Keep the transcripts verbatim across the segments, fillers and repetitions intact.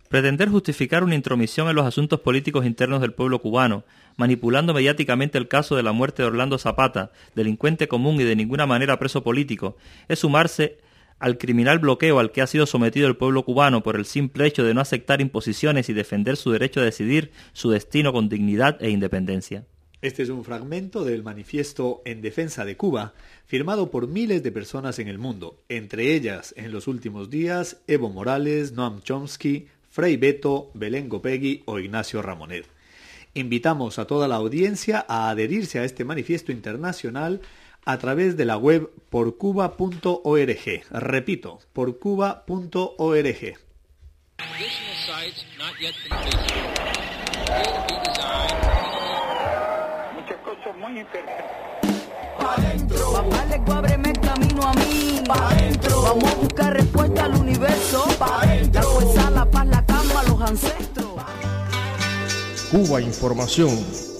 Pretender justificar una intromisión en los asuntos políticos internos del pueblo cubano, manipulando mediáticamente el caso de la muerte de Orlando Zapata, delincuente común y de ninguna manera preso político, es sumarse al criminal bloqueo al que ha sido sometido el pueblo cubano por el simple hecho de no aceptar imposiciones y defender su derecho a decidir su destino con dignidad e independencia. Este es un fragmento del manifiesto en defensa de Cuba, firmado por miles de personas en el mundo, entre ellas, en los últimos días, Evo Morales, Noam Chomsky, Frei Beto, Belén Gopegui o Ignacio Ramonet. Invitamos a toda la audiencia a adherirse a este manifiesto internacional a través de la web por cuba punto org. Repito, por cuba punto org. Muchas cosas muy interesantes. Pa' adentro. Papá le ábreme el camino a mí. Pa' adentro. Vamos a buscar respuesta al universo. Pa' adentro. La fuerza, la paz, la calma, los ancestros. Cuba Información.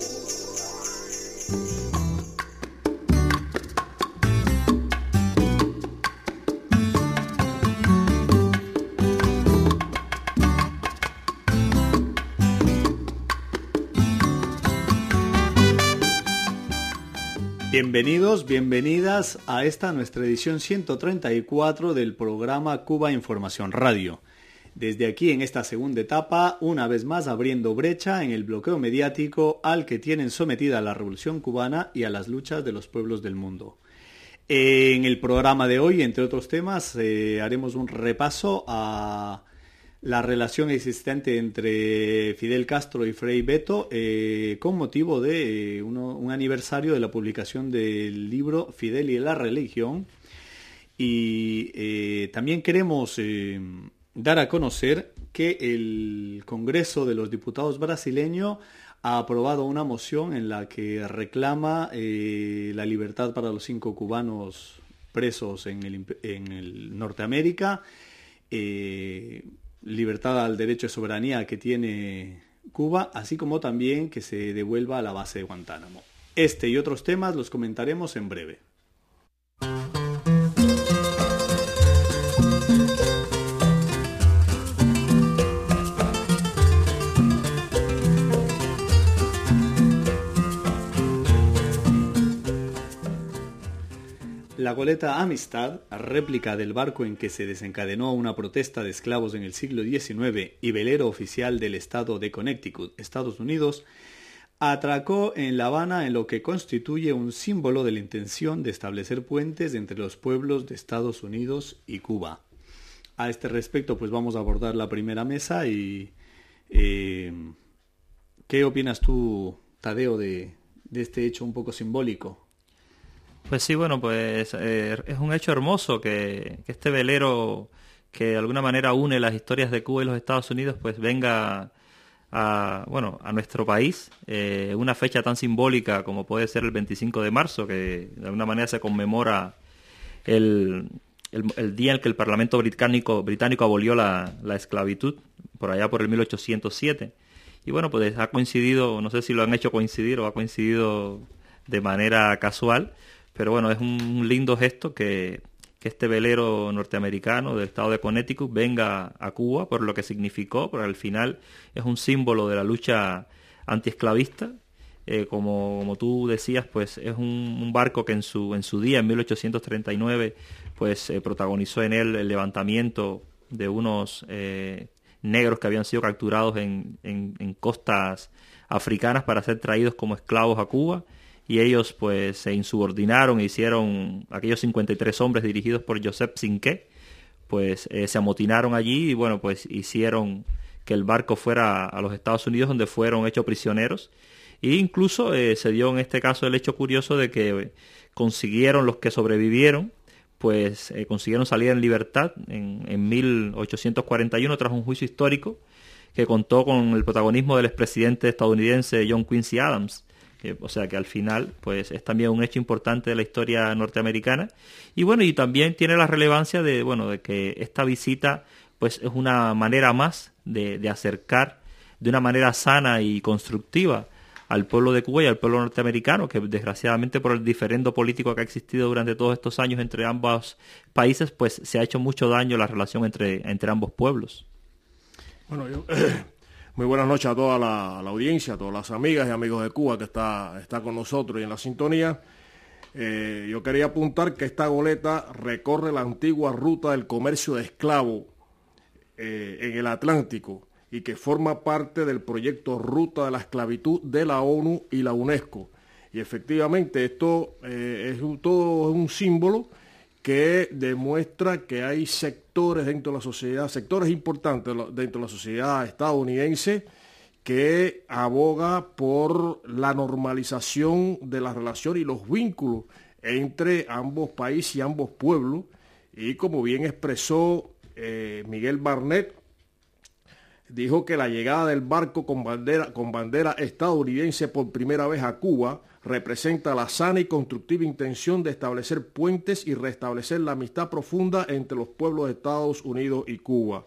Bienvenidos, bienvenidas a esta nuestra edición ciento treinta y cuatro del programa Cuba Información Radio. Desde aquí en esta segunda etapa, una vez más abriendo brecha en el bloqueo mediático al que tienen sometida la Revolución Cubana y a las luchas de los pueblos del mundo. En el programa de hoy, entre otros temas, eh, haremos un repaso a la relación existente entre Fidel Castro y Frei Beto eh, con motivo de eh, uno, un aniversario de la publicación del libro Fidel y la religión. Y eh, también queremos eh, dar a conocer que el Congreso de los Diputados brasileño ha aprobado una moción en la que reclama eh, la libertad para los cinco cubanos presos en el, en el Norteamérica, eh, libertad al derecho de soberanía que tiene Cuba, así como también que se devuelva a la base de Guantánamo. Este y otros temas los comentaremos en breve. La goleta Amistad, réplica del barco en que se desencadenó una protesta de esclavos en el siglo diecinueve y velero oficial del estado de Connecticut, Estados Unidos, atracó en La Habana en lo que constituye un símbolo de la intención de establecer puentes entre los pueblos de Estados Unidos y Cuba. A este respecto, pues vamos a abordar la primera mesa y eh, ¿qué opinas tú, Tadeo, de, de este hecho un poco simbólico? Pues sí, bueno, pues eh, es un hecho hermoso que, que este velero que de alguna manera une las historias de Cuba y los Estados Unidos, pues venga a, bueno, a nuestro país, eh, una fecha tan simbólica como puede ser el veinticinco de marzo, que de alguna manera se conmemora el, el, el día en que el Parlamento británico, británico abolió la, la esclavitud, por allá por el mil ochocientos siete. Y bueno, pues ha coincidido, no sé si lo han hecho coincidir o ha coincidido de manera casual, pero bueno, es un lindo gesto que, que este velero norteamericano del estado de Connecticut venga a Cuba por lo que significó, porque al final es un símbolo de la lucha antiesclavista. Eh, como, como tú decías, pues es un, un barco que en su, en su día, en mil ochocientos treinta y nueve, pues eh, protagonizó en él el levantamiento de unos eh, negros que habían sido capturados en, en, en costas africanas para ser traídos como esclavos a Cuba. Y ellos pues se insubordinaron e hicieron, aquellos cincuenta y tres hombres dirigidos por Joseph Cinqué, pues eh, se amotinaron allí y bueno, pues hicieron que el barco fuera a los Estados Unidos, donde fueron hechos prisioneros. E incluso eh, se dio en este caso el hecho curioso de que eh, consiguieron, los que sobrevivieron, pues eh, consiguieron salir en libertad en, en mil ochocientos cuarenta y uno tras un juicio histórico que contó con el protagonismo del expresidente estadounidense John Quincy Adams. Eh, o sea que al final pues es también un hecho importante de la historia norteamericana. Y bueno, y también tiene la relevancia de, bueno, de que esta visita pues es una manera más de, de acercar de una manera sana y constructiva al pueblo de Cuba y al pueblo norteamericano, que desgraciadamente por el diferendo político que ha existido durante todos estos años entre ambos países, pues se ha hecho mucho daño la relación entre, entre ambos pueblos. Bueno, yo, eh, muy buenas noches a toda la, la audiencia, a todas las amigas y amigos de Cuba que está, está con nosotros y en la sintonía. Eh, yo quería apuntar que esta goleta recorre la antigua ruta del comercio de esclavos eh, en el Atlántico y que forma parte del proyecto Ruta de la Esclavitud de la ONU y la UNESCO. Y efectivamente esto eh, es un, todo un símbolo que demuestra que hay sectores dentro de la sociedad, sectores importantes dentro de la sociedad estadounidense que aboga por la normalización de la relación y los vínculos entre ambos países y ambos pueblos. Y como bien expresó eh, Miguel Barnett, dijo que la llegada del barco con bandera, con bandera estadounidense por primera vez a Cuba representa la sana y constructiva intención de establecer puentes y restablecer la amistad profunda entre los pueblos de Estados Unidos y Cuba.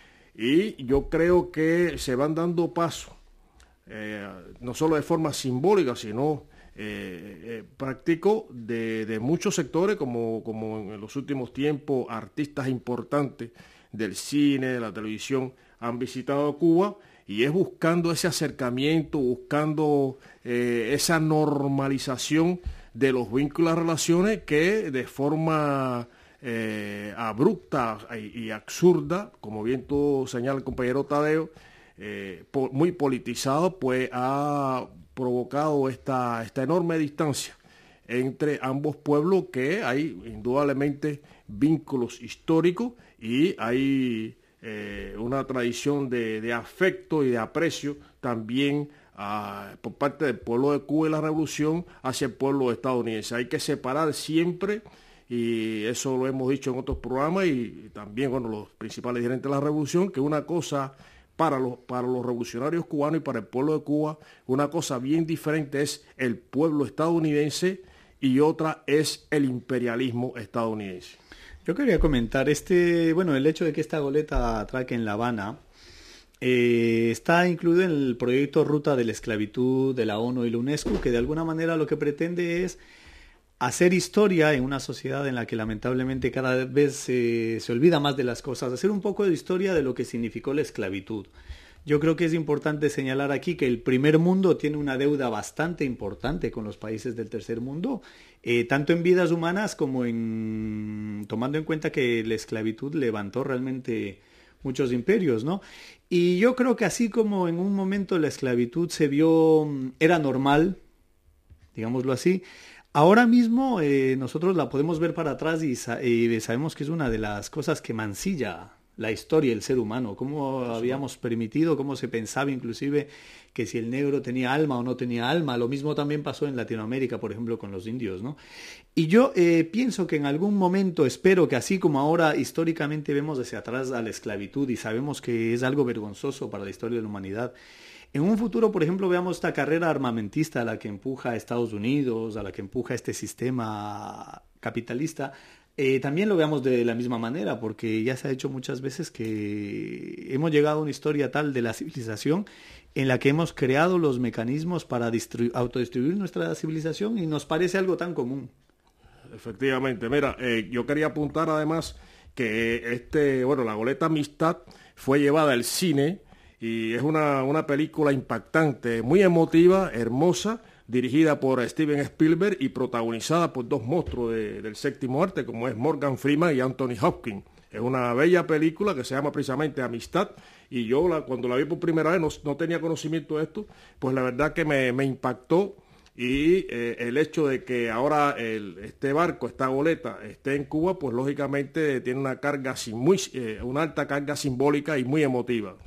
Y yo creo que se van dando pasos, eh, no solo de forma simbólica, sino eh, eh, práctico de, de muchos sectores, como, como en los últimos tiempos artistas importantes del cine, de la televisión, han visitado Cuba, y es buscando ese acercamiento, buscando eh, esa normalización de los vínculos y relaciones que de forma eh, abrupta y, y absurda, como bien tú señala el compañero Tadeo, eh, po, muy politizado, pues ha provocado esta, esta enorme distancia entre ambos pueblos, que hay indudablemente vínculos históricos y hay Eh, una tradición de, de afecto y de aprecio también uh, por parte del pueblo de Cuba y la revolución hacia el pueblo estadounidense. Hay que separar siempre, y eso lo hemos dicho en otros programas y, y también bueno, los principales dirigentes de la revolución, que una cosa para los, para los revolucionarios cubanos y para el pueblo de Cuba, una cosa bien diferente es el pueblo estadounidense y otra es el imperialismo estadounidense. Yo quería comentar, este, bueno, el hecho de que esta goleta atraque en La Habana eh, está incluido en el proyecto Ruta de la Esclavitud de la ONU y la UNESCO, que de alguna manera lo que pretende es hacer historia en una sociedad en la que lamentablemente cada vez eh, se olvida más de las cosas, hacer un poco de historia de lo que significó la esclavitud. Yo creo que es importante señalar aquí que el primer mundo tiene una deuda bastante importante con los países del tercer mundo, eh, tanto en vidas humanas como en tomando en cuenta que la esclavitud levantó realmente muchos imperios, ¿no? Y yo creo que así como en un momento la esclavitud se vio, era normal, digámoslo así, ahora mismo eh, nosotros la podemos ver para atrás y, sa- y sabemos que es una de las cosas que mancilla la historia del ser humano, cómo habíamos permitido, cómo se pensaba inclusive que si el negro tenía alma o no tenía alma. Lo mismo también pasó en Latinoamérica, por ejemplo, con los indios, ¿no? Y yo eh, pienso que en algún momento, espero que así como ahora históricamente vemos hacia atrás a la esclavitud y sabemos que es algo vergonzoso para la historia de la humanidad, en un futuro, por ejemplo, veamos esta carrera armamentista a la que empuja a Estados Unidos, a la que empuja este sistema capitalista. Eh, también lo veamos de la misma manera, porque ya se ha hecho muchas veces que hemos llegado a una historia tal de la civilización en la que hemos creado los mecanismos para distru- autodestruir nuestra civilización y nos parece algo tan común. Efectivamente, mira, eh, yo quería apuntar además que este, bueno, la goleta Amistad fue llevada al cine y es una, una película impactante, muy emotiva, hermosa, dirigida por Steven Spielberg y protagonizada por dos monstruos de, del séptimo arte, como es Morgan Freeman y Anthony Hopkins. Es una bella película que se llama precisamente Amistad, y yo la, cuando la vi por primera vez no, no tenía conocimiento de esto, pues la verdad que me, me impactó, y eh, el hecho de que ahora el, este barco, esta goleta, esté en Cuba, pues lógicamente tiene una carga, muy, eh, una alta carga simbólica y muy emotiva.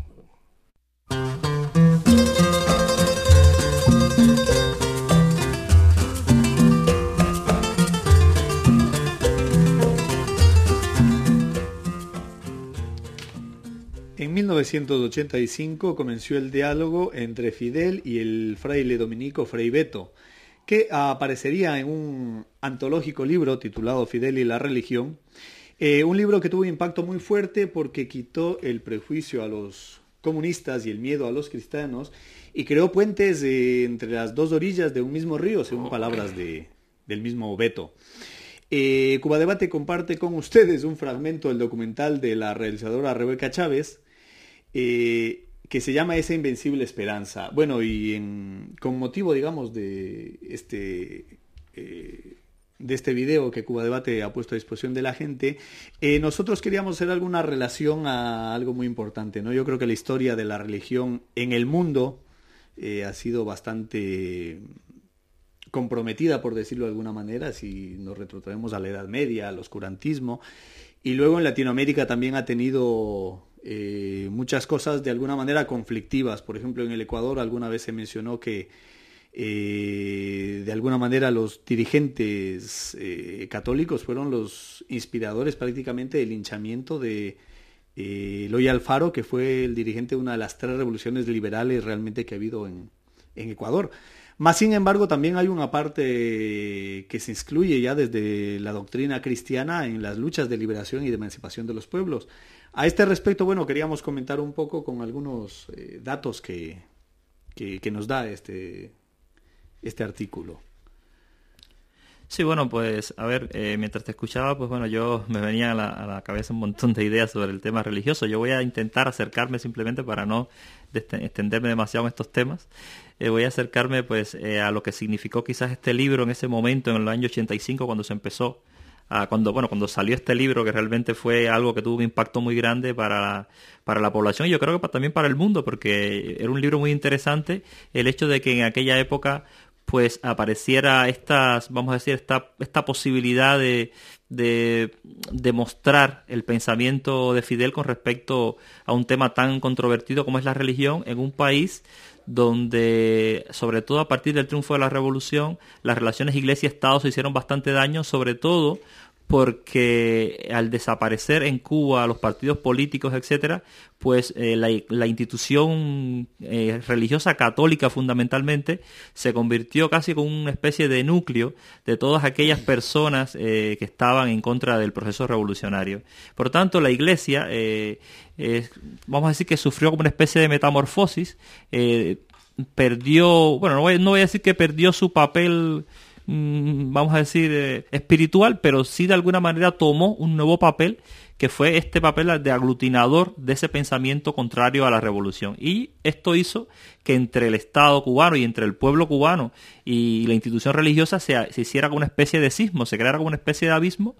En mil novecientos ochenta y cinco comenzó el diálogo entre Fidel y el fraile dominico Fray Beto, que aparecería en un antológico libro titulado Fidel y la religión, eh, un libro que tuvo un impacto muy fuerte porque quitó el prejuicio a los comunistas y el miedo a los cristianos y creó puentes eh, entre las dos orillas de un mismo río, según palabras de, del mismo Beto. Eh, Cuba Debate comparte con ustedes un fragmento del documental de la realizadora Rebeca Chávez, eh, que se llama Esa Invencible Esperanza. Bueno, y en, con motivo, digamos, de este... Eh, de este video que Cuba Debate ha puesto a disposición de la gente, eh, nosotros queríamos hacer alguna relación a algo muy importante, ¿no? Yo creo que la historia de la religión en el mundo eh, ha sido bastante comprometida, por decirlo de alguna manera, si nos retrotraemos a la Edad Media, al oscurantismo, y luego en Latinoamérica también ha tenido eh, muchas cosas de alguna manera conflictivas. Por ejemplo, en el Ecuador alguna vez se mencionó que Eh, de alguna manera los dirigentes eh, católicos fueron los inspiradores prácticamente del linchamiento de eh, Eloy Alfaro, que fue el dirigente de una de las tres revoluciones liberales realmente que ha habido en, en Ecuador. Más sin embargo, también hay una parte que se excluye ya desde la doctrina cristiana en las luchas de liberación y de emancipación de los pueblos. A este respecto, bueno, queríamos comentar un poco con algunos eh, datos que, que, que nos da este... este artículo. Sí, bueno, pues a ver, eh, mientras te escuchaba, pues bueno, yo me venía a la, a la cabeza un montón de ideas sobre el tema religioso. Yo voy a intentar acercarme simplemente para no extenderme demasiado en estos temas. Eh, voy a acercarme pues eh, a lo que significó quizás este libro en ese momento, en el año ochenta y cinco, cuando se empezó, a, cuando bueno cuando salió este libro, que realmente fue algo que tuvo un impacto muy grande para la, para la población y yo creo que también para el mundo, porque era un libro muy interesante el hecho de que en aquella época pues apareciera estas, vamos a decir, esta, esta posibilidad de, de, de mostrar el pensamiento de Fidel con respecto a un tema tan controvertido como es la religión en un país donde, sobre todo a partir del triunfo de la revolución, las relaciones iglesia-estado se hicieron bastante daño, sobre todo porque al desaparecer en Cuba los partidos políticos, etcétera, pues eh, la, la institución eh, religiosa católica fundamentalmente se convirtió casi como una especie de núcleo de todas aquellas personas eh, que estaban en contra del proceso revolucionario. Por tanto, la Iglesia, eh, eh, vamos a decir que sufrió como una especie de metamorfosis, eh, perdió, bueno, no voy, no voy a decir que perdió su papel, vamos a decir, eh, espiritual, pero sí de alguna manera tomó un nuevo papel, que fue este papel de aglutinador de ese pensamiento contrario a la revolución. Y esto hizo que entre el Estado cubano y entre el pueblo cubano y la institución religiosa se, se hiciera como una especie de sismo, se creara como una especie de abismo,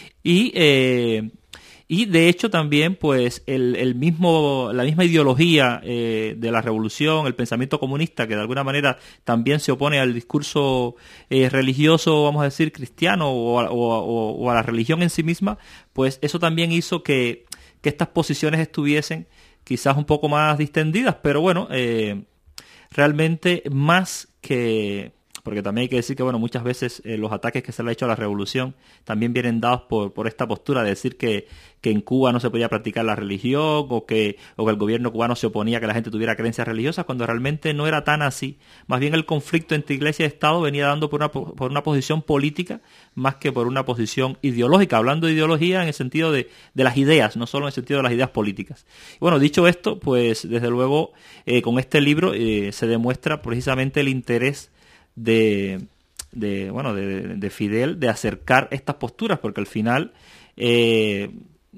y eh, y de hecho también pues el, el mismo la misma ideología eh, de la revolución, el pensamiento comunista, que de alguna manera también se opone al discurso eh, religioso, vamos a decir, cristiano o a, o, o, o a la religión en sí misma, pues eso también hizo que, que estas posiciones estuviesen quizás un poco más distendidas, pero bueno, eh, realmente más que... porque también hay que decir que bueno muchas veces eh, los ataques que se le ha hecho a la revolución también vienen dados por, por esta postura de decir que, que en Cuba no se podía practicar la religión o que, o que el gobierno cubano se oponía a que la gente tuviera creencias religiosas, cuando realmente no era tan así. Más bien el conflicto entre Iglesia y Estado venía dando por una, por una posición política más que por una posición ideológica, hablando de ideología en el sentido de, de las ideas, no solo en el sentido de las ideas políticas. Y bueno, dicho esto, pues desde luego eh, con este libro eh, se demuestra precisamente el interés de, de bueno de, de Fidel de acercar estas posturas, porque al final eh,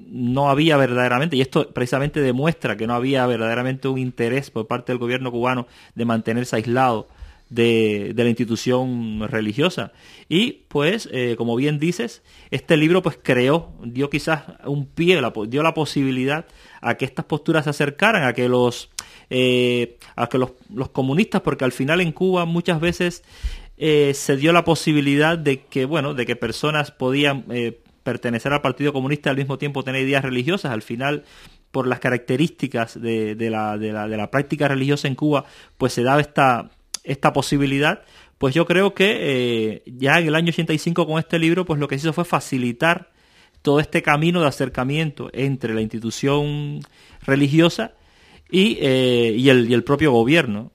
no había verdaderamente, y esto precisamente demuestra que no había verdaderamente un interés por parte del gobierno cubano de mantenerse aislado de, de la institución religiosa. Y pues eh, como bien dices, este libro pues creó, dio quizás un pie, la, dio la posibilidad a que estas posturas se acercaran, a que los Eh, a que los, los comunistas, porque al final en Cuba muchas veces eh, se dio la posibilidad de que bueno de que personas podían eh, pertenecer al Partido Comunista y al mismo tiempo tener ideas religiosas. Al final, por las características de, de, la, de, la, de la práctica religiosa en Cuba, pues se daba esta, esta posibilidad. Pues yo creo que eh, ya en el año ochenta y cinco con este libro, pues lo que se hizo fue facilitar todo este camino de acercamiento entre la institución religiosa y, eh, y, el, y el propio gobierno.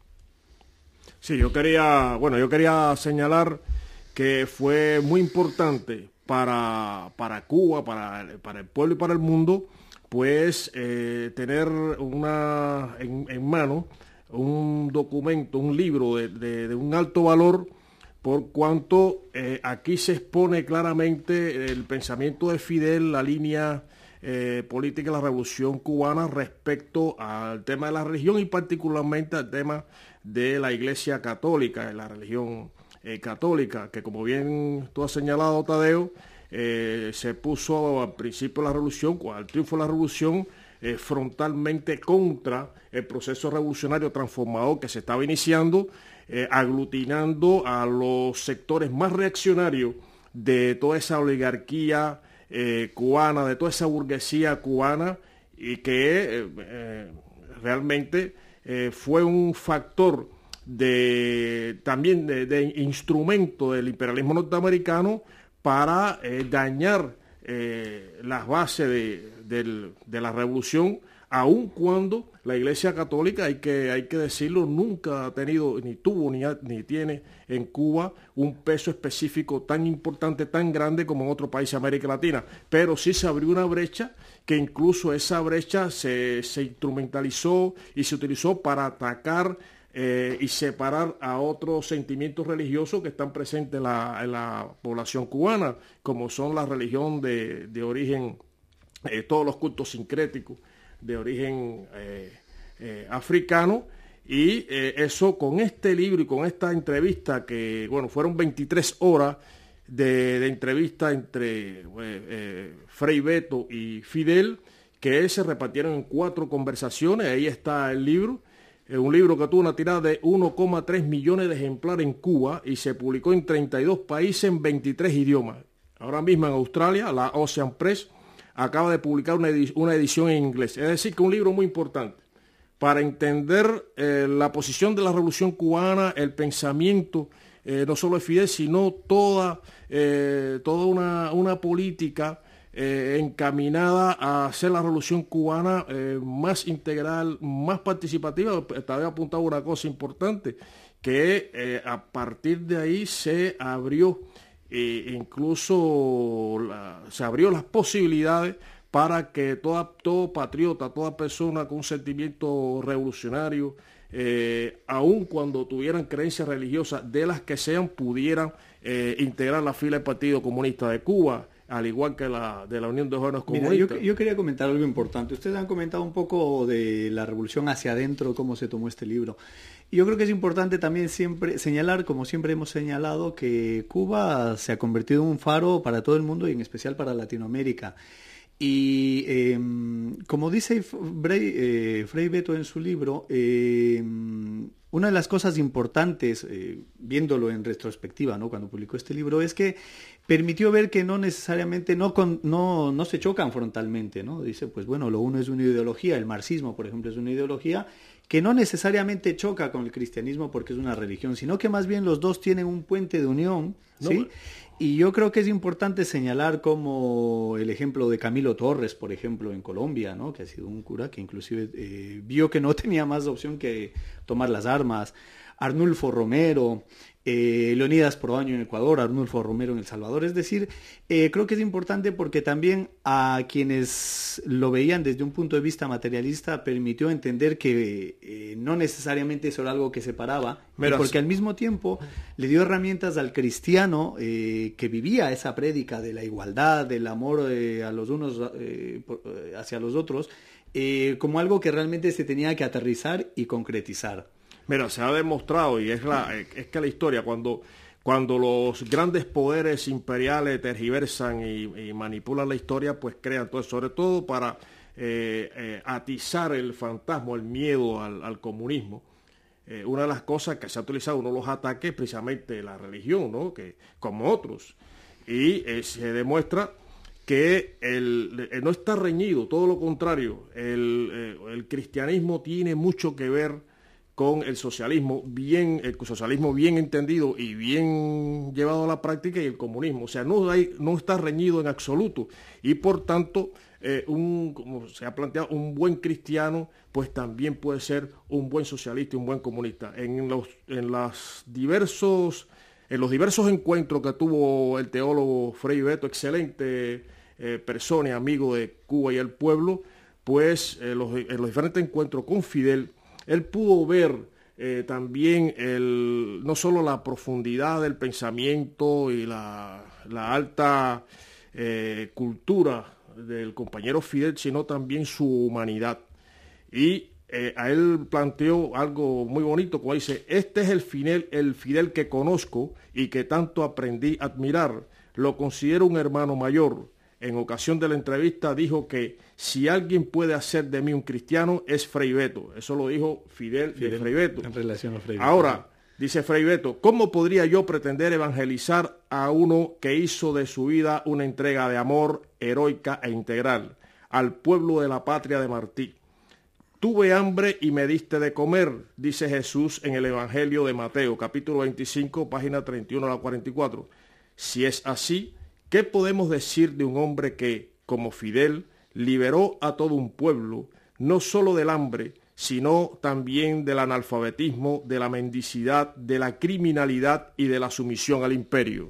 Sí, yo quería, bueno, yo quería señalar que fue muy importante para, para Cuba, para, para el pueblo y para el mundo, pues eh, tener una en, en mano un documento, un libro de, de, de un alto valor, por cuanto eh, aquí se expone claramente el pensamiento de Fidel, la línea eh, política de la Revolución Cubana respecto al tema de la religión y particularmente al tema de la Iglesia Católica, de la religión eh, católica, que como bien tú has señalado, Tadeo, eh, se puso al principio de la Revolución, al triunfo de la Revolución, eh, frontalmente contra el proceso revolucionario transformador que se estaba iniciando, eh, aglutinando a los sectores más reaccionarios de toda esa oligarquía eh, cubana, de toda esa burguesía cubana, y que eh, eh, realmente eh, fue un factor de también de, de instrumento del imperialismo norteamericano para eh, dañar eh, las bases de, de, de la revolución, aun cuando la Iglesia Católica, hay que, hay que decirlo, nunca ha tenido, ni tuvo, ni, ha, ni tiene en Cuba un peso específico tan importante, tan grande como en otros países de América Latina. Pero sí se abrió una brecha, que incluso esa brecha se, se instrumentalizó y se utilizó para atacar eh, y separar a otros sentimientos religiosos que están presentes en la, en la población cubana, como son la religión de, de origen, eh, todos los cultos sincréticos, de origen eh, eh, africano, y eh, eso con este libro y con esta entrevista que, bueno, fueron veintitrés horas de, de entrevista entre eh, eh, Frei Beto y Fidel, que se repartieron en cuatro conversaciones. Ahí está el libro, eh, un libro que tuvo una tirada de uno coma tres millones de ejemplares en Cuba y se publicó en treinta y dos países en veintitrés idiomas. Ahora mismo en Australia, la Ocean Press acaba de publicar una, edi- una edición en inglés. Es decir, que un libro muy importante para entender eh, la posición de la Revolución Cubana, el pensamiento, eh, no solo de Fidel, sino toda, eh, toda una, una política eh, encaminada a hacer la Revolución Cubana eh, más integral, más participativa. Te había apuntado una cosa importante, que eh, a partir de ahí se abrió e incluso la, se abrió las posibilidades para que toda, todo patriota, toda persona con un sentimiento revolucionario, eh, aun cuando tuvieran creencias religiosas de las que sean, pudieran eh, integrar la fila del Partido Comunista de Cuba, al igual que la de la Unión de Jóvenes Comunistas. Mira, yo, yo quería comentar algo importante. Ustedes han comentado un poco de la revolución hacia adentro, cómo se tomó este libro. Y yo creo que es importante también siempre señalar, como siempre hemos señalado, que Cuba se ha convertido en un faro para todo el mundo y en especial para Latinoamérica. Y eh, como dice Frei, eh, Frei Beto en su libro, eh, una de las cosas importantes, eh, viéndolo en retrospectiva, ¿no?, cuando publicó este libro, es que permitió ver que no necesariamente, no, con, no, no se chocan frontalmente, ¿no? Dice, pues bueno, lo uno es una ideología, el marxismo, por ejemplo, es una ideología que no necesariamente choca con el cristianismo porque es una religión, sino que más bien los dos tienen un puente de unión, ¿sí? No, y yo creo que es importante señalar como el ejemplo de Camilo Torres, por ejemplo, en Colombia, ¿no?, que ha sido un cura que inclusive eh, vio que no tenía más opción que tomar las armas. Arnulfo Romero, eh, Leonidas Proaño en Ecuador, Arnulfo Romero en El Salvador. Es decir, eh, creo que es importante porque también a quienes lo veían desde un punto de vista materialista permitió entender que eh, no necesariamente eso era algo que separaba, porque al mismo tiempo le dio herramientas al cristiano eh, que vivía esa prédica de la igualdad, del amor eh, a los unos eh, hacia los otros, eh, como algo que realmente se tenía que aterrizar y concretizar. Mira, se ha demostrado, y es, la, es que la historia, cuando, cuando los grandes poderes imperiales tergiversan y, y manipulan la historia, pues crean todo eso, sobre todo para eh, eh, atizar el fantasma, el miedo al, al comunismo. Eh, una de las cosas que se ha utilizado, uno de los ataques, es precisamente la religión, ¿no?, que, como otros. Y eh, se demuestra que el, el no está reñido, todo lo contrario, el, eh, el cristianismo tiene mucho que ver con el socialismo bien, el socialismo bien entendido y bien llevado a la práctica, y el comunismo. O sea, no, hay, no está reñido en absoluto. Y por tanto, eh, un, como se ha planteado, un buen cristiano, pues también puede ser un buen socialista y un buen comunista. En los, en las diversos, en los diversos encuentros que tuvo el teólogo Frei Beto, excelente eh, persona y amigo de Cuba y el pueblo, pues eh, los, en los diferentes encuentros con Fidel, él pudo ver eh, también el, no solo la profundidad del pensamiento y la, la alta eh, cultura del compañero Fidel, sino también su humanidad. Y eh, a él planteó algo muy bonito, como dice, este es el Fidel, el Fidel que conozco y que tanto aprendí a admirar. Lo considero un hermano mayor. En ocasión de la entrevista dijo que si alguien puede hacer de mí un cristiano es Frei Beto. Eso lo dijo Fidel, Fidel de Frei Beto. En relación a Frei Beto. Ahora, dice Frei Beto, ¿cómo podría yo pretender evangelizar a uno que hizo de su vida una entrega de amor heroica e integral al pueblo de la patria de Martí? Tuve hambre y me diste de comer, dice Jesús en el Evangelio de Mateo, capítulo veinticinco, página treinta y uno a la cuarenta y cuatro. Si es así, ¿qué podemos decir de un hombre que, como Fidel, liberó a todo un pueblo, no solo del hambre, sino también del analfabetismo, de la mendicidad, de la criminalidad y de la sumisión al imperio?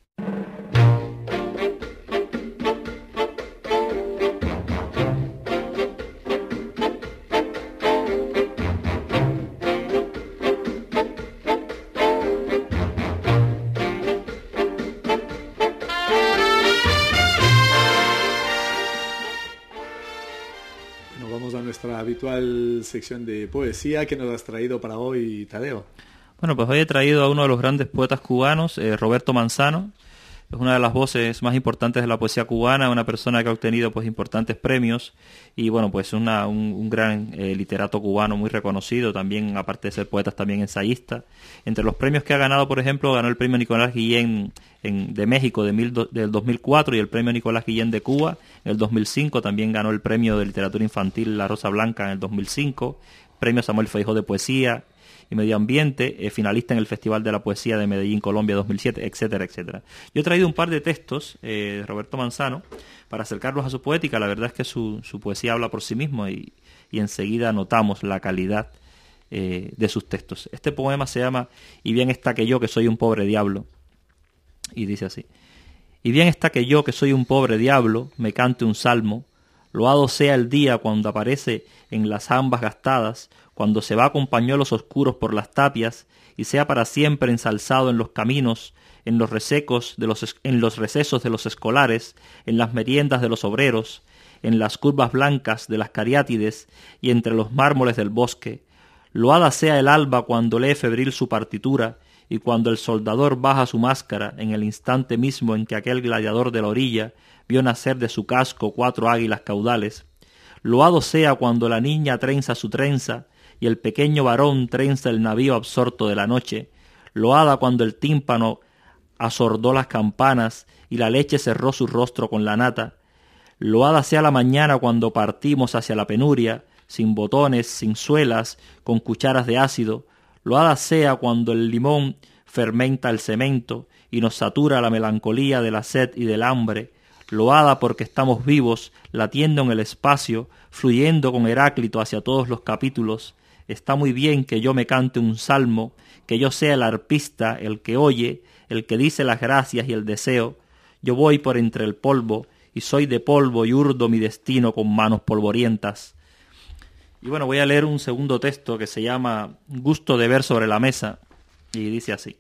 Nuestra habitual sección de poesía que nos has traído para hoy, Tadeo. Bueno, pues hoy he traído a uno de los grandes poetas cubanos, eh, Roberto Manzano. Es una de las voces más importantes de la poesía cubana, una persona que ha obtenido pues importantes premios y bueno, pues una, un, un gran eh, literato cubano muy reconocido, también aparte de ser poeta, también ensayista. Entre los premios que ha ganado, por ejemplo, ganó el premio Nicolás Guillén en, de México de mil, del dos mil cuatro y el premio Nicolás Guillén de Cuba en el dos mil cinco. También ganó el premio de literatura infantil La Rosa Blanca en el dos mil cinco, premio Samuel Feijó de poesía y medio ambiente, eh, finalista en el Festival de la Poesía de Medellín, Colombia dos mil siete, etcétera, etcétera. Yo he traído un par de textos eh, de Roberto Manzano para acercarlos a su poética. La verdad es que su, su poesía habla por sí mismo y, y enseguida notamos la calidad eh, de sus textos. Este poema se llama Y bien está que yo, que soy un pobre diablo, y dice así: Y bien está que yo, que soy un pobre diablo, me cante un salmo. Loado sea el día cuando aparece en las jambas gastadas, cuando se va con pañuelos oscuros por las tapias, y sea para siempre ensalzado en los caminos, en los resecos de los, en los recesos de los escolares, en las meriendas de los obreros, en las curvas blancas de las cariátides y entre los mármoles del bosque. Loada sea el alba cuando lee febril su partitura, y cuando el soldador baja su máscara en el instante mismo en que aquel gladiador de la orilla vio nacer de su casco cuatro águilas caudales. Loado sea cuando la niña trenza su trenza y el pequeño varón trenza el navío absorto de la noche. Loada cuando el tímpano asordó las campanas y la leche cerró su rostro con la nata. Loada sea la mañana cuando partimos hacia la penuria, sin botones, sin suelas, con cucharas de ácido. Loada sea cuando el limón fermenta el cemento y nos satura la melancolía de la sed y del hambre. Loada porque estamos vivos, latiendo en el espacio, fluyendo con Heráclito hacia todos los capítulos. Está muy bien que yo me cante un salmo, que yo sea el arpista, el que oye, el que dice las gracias y el deseo. Yo voy por entre el polvo, y soy de polvo y urdo mi destino con manos polvorientas. Y bueno, voy a leer un segundo texto que se llama Gusto de ver sobre la mesa, y dice así: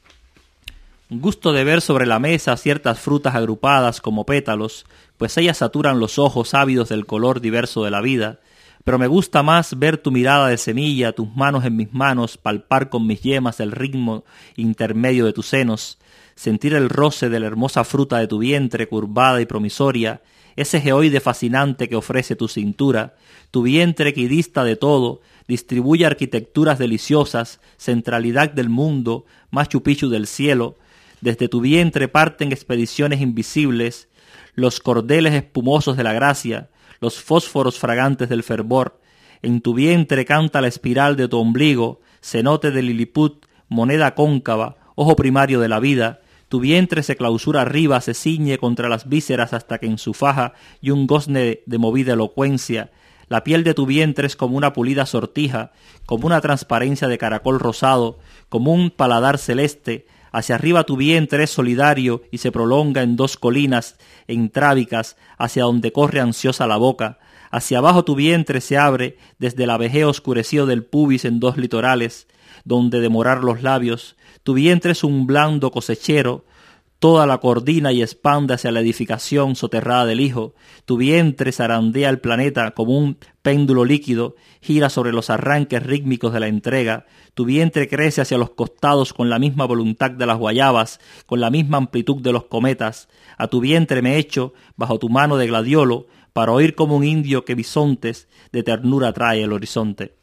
Gusto de ver sobre la mesa ciertas frutas agrupadas como pétalos, pues ellas saturan los ojos ávidos del color diverso de la vida, pero me gusta más ver tu mirada de semilla, tus manos en mis manos, palpar con mis yemas el ritmo intermedio de tus senos, sentir el roce de la hermosa fruta de tu vientre curvada y promisoria, ese geoide fascinante que ofrece tu cintura, tu vientre que dista de todo, distribuye arquitecturas deliciosas, centralidad del mundo, Machu Picchu del cielo. Desde tu vientre parten expediciones invisibles, los cordeles espumosos de la gracia, los fósforos fragantes del fervor. En tu vientre canta la espiral de tu ombligo, cenote de Lilliput, moneda cóncava, ojo primario de la vida. Tu vientre se clausura arriba, se ciñe contra las vísceras hasta que en su faja y un gozne de movida elocuencia. La piel de tu vientre es como una pulida sortija, como una transparencia de caracol rosado, como un paladar celeste. Hacia arriba tu vientre es solidario y se prolonga en dos colinas entrábicas hacia donde corre ansiosa la boca. Hacia abajo tu vientre se abre desde el abejeo oscurecido del pubis en dos litorales, donde demorar los labios. Tu vientre es un blando cosechero, toda la coordina y expande hacia la edificación soterrada del Hijo. Tu vientre zarandea el planeta como un péndulo líquido, gira sobre los arranques rítmicos de la entrega. Tu vientre crece hacia los costados con la misma voluntad de las guayabas, con la misma amplitud de los cometas. A tu vientre me echo, bajo tu mano de gladiolo, para oír como un indio que bisontes de ternura trae el horizonte.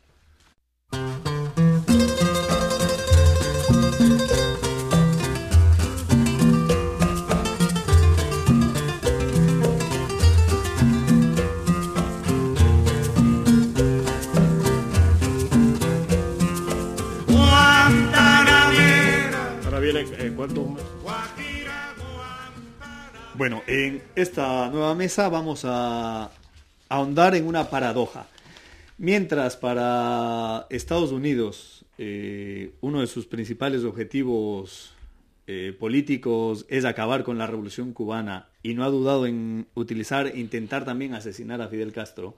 Bueno, en esta nueva mesa vamos a ahondar en una paradoja. Mientras para Estados Unidos eh, uno de sus principales objetivos eh, políticos es acabar con la Revolución Cubana y no ha dudado en utilizar, intentar también asesinar a Fidel Castro,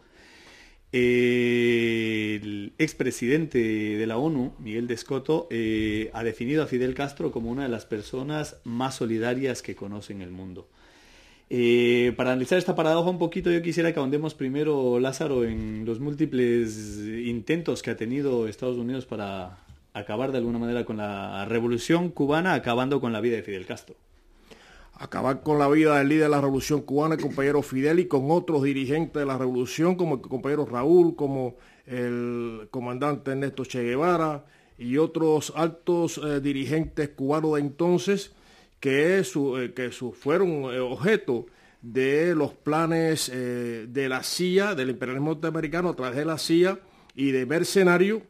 eh, el expresidente de la ONU, Miguel de Escoto, eh, ha definido a Fidel Castro como una de las personas más solidarias que conoce en el mundo. Eh, para analizar esta paradoja un poquito, yo quisiera que ahondemos primero, Lázaro, en los múltiples intentos que ha tenido Estados Unidos para acabar de alguna manera con la Revolución Cubana, acabando con la vida de Fidel Castro. Acabar con la vida del líder de la Revolución Cubana, el compañero Fidel, y con otros dirigentes de la Revolución, como el compañero Raúl, como el comandante Ernesto Che Guevara y otros altos eh, dirigentes cubanos de entonces, que, su, eh, que su, fueron eh, objeto de los planes eh, de la C I A, del imperialismo norteamericano a través de la C I A y de mercenarios,